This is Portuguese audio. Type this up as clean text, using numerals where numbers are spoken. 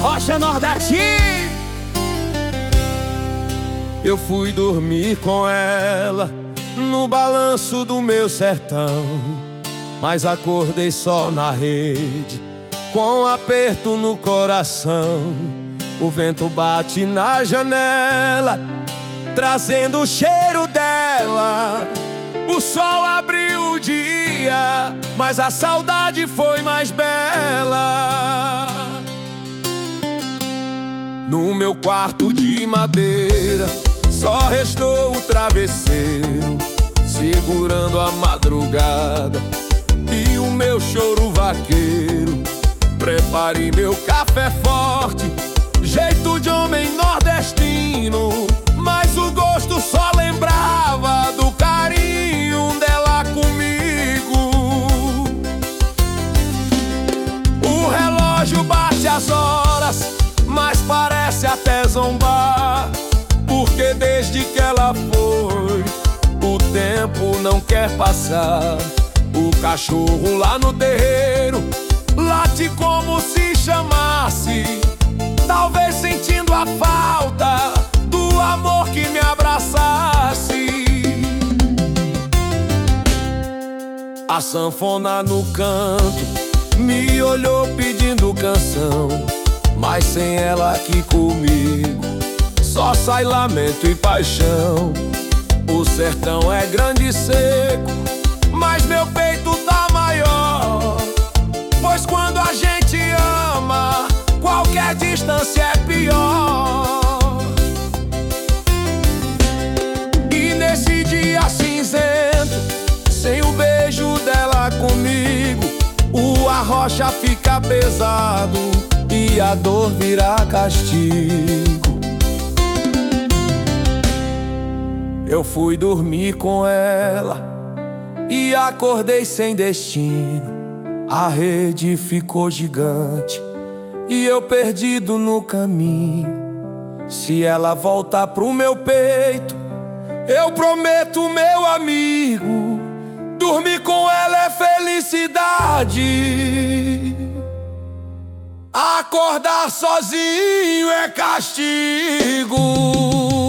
Rocha Nordeste. Eu fui dormir com ela no balanço do meu sertão, mas acordei só na rede, com um aperto no coração. O vento bate na janela, trazendo o cheiro dela. O sol abriu o dia, mas a saudade foi mais bela. No meu quarto de madeira só restou o travesseiro, segurando a madrugada e o meu choro vaqueiro. Prepare meu café forte, jeito de homem nordestino, mas o gosto só lembrava do carinho dela comigo. O relógio bate as horas, mas parece até zombar, porque desde que ela foi, o tempo não quer passar. O cachorro lá no terreiro late como se chamasse, talvez sentindo a falta do amor que me abraçasse. A sanfona no canto me olhou pedindo canção, mas sem ela aqui comigo só sai lamento e paixão. O sertão é grande e seco, mas meu peito tá maior, pois quando a gente ama, qualquer distância é pior. E nesse dia cinzento, sem o beijo dela comigo, o arrocha fica pesado e a dor vira castigo. Eu fui dormir com ela e acordei sem destino. A rede ficou gigante e eu perdido no caminho. Se ela voltar pro meu peito, eu prometo, meu amigo, dormir com ela é felicidade. Acordar sozinho é castigo.